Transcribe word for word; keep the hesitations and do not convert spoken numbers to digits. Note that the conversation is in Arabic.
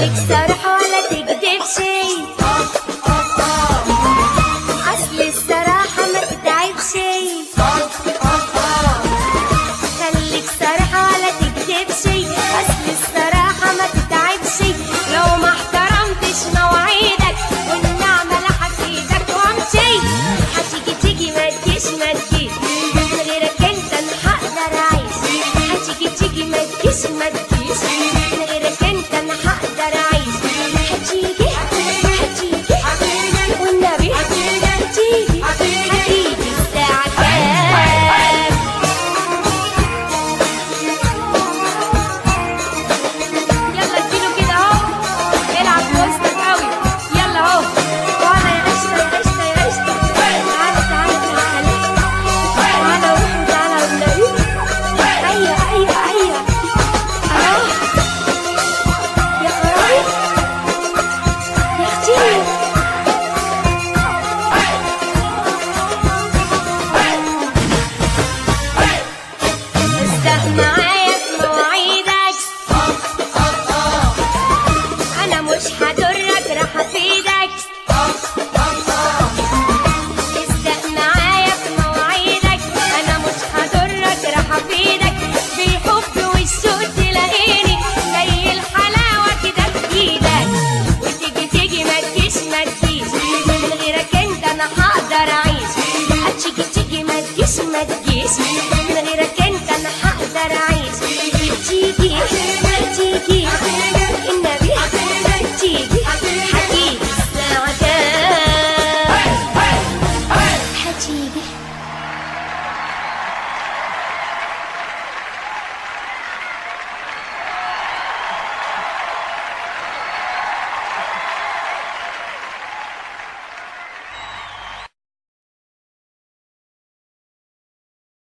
خليك صريح ولا تكدب شي، اصل الصراحة ما تتعب شي. خليك صريح ولا تكدب شي، اصل الصراحة ما تتعب شي. لو ما احترمتش مواعيدك والنعمة لحسيدك وامشي. هتيجي تيجي ما تجيش ما تجيش، من غيرك انت انا هقدر اعيش. هتيجي تيجي ما تجيش ما تجيش، من غيرك انت انا هقدر اعيش. هتيجي هتيجي والنبي هتيجي هتيجي الساعة كام؟ يلا اديله كده اهو، العب في وسطك قوي. يلا اهو، وانا يا قشطة يا قشطة يا قشطة. تعالى تعالى تعالى تعالى روح تعالى والنبي. ايوه ايوه ايوه اهو. يا خرابي يا اختي. اصدق معايا في مواعيدك، انا مش هضرك راح افيدك. اصدق معايا في مواعيدك، انا مش هضرك راح افيدك. بالحب والشوق تلاقيني زي الحلاوة كده في ايدك. وتيجي تيجي ما تجيش ما تجيش، من غيرك انت انا هقدر اعيش. هتيجي تيجي ما تجيش ما تجيش،